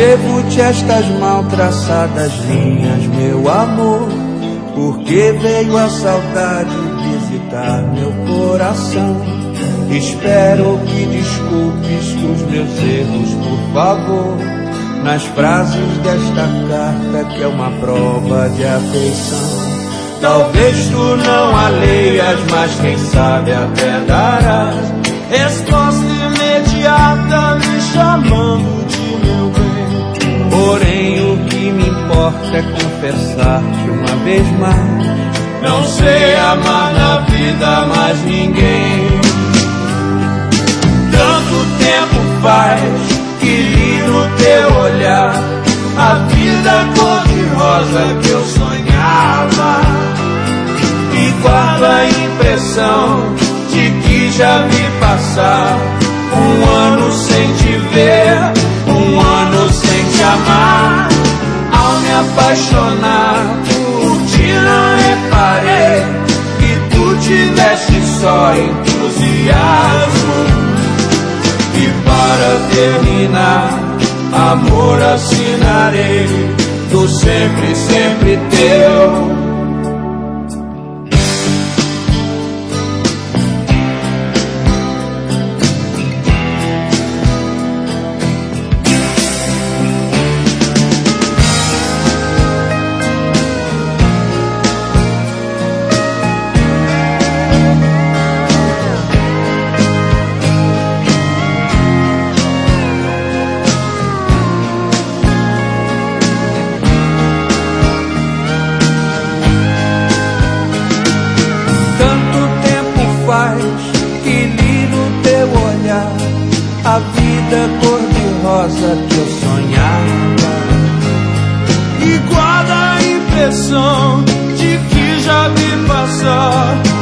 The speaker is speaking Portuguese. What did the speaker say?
Escrevo-te estas mal traçadas linhas, meu amor, porque veio a saudade visitar meu coração. Espero que desculpes os meus erros, por favor, nas frases desta carta que é uma prova de afeição. Talvez tu não a leias, mas quem sabe até darás resposta imediata me chamando de meu bem. Porém o que me importa é confessar-te uma vez mais: não sei amar na vida mais ninguém. Tanto tempo faz que li no teu olhar a vida cor-de-rosa que eu sonhava, e guardo a impressão de que já vi passar um ano sem te ver, um ano sem te amar. Ao me apaixonar por ti não reparei que tu tiveste só entusiasmo. E para terminar, amor, assinarei do sempre, sempre teu. A vida cor-de-rosa que eu sonhava, e guarda a impressão de que já vi passar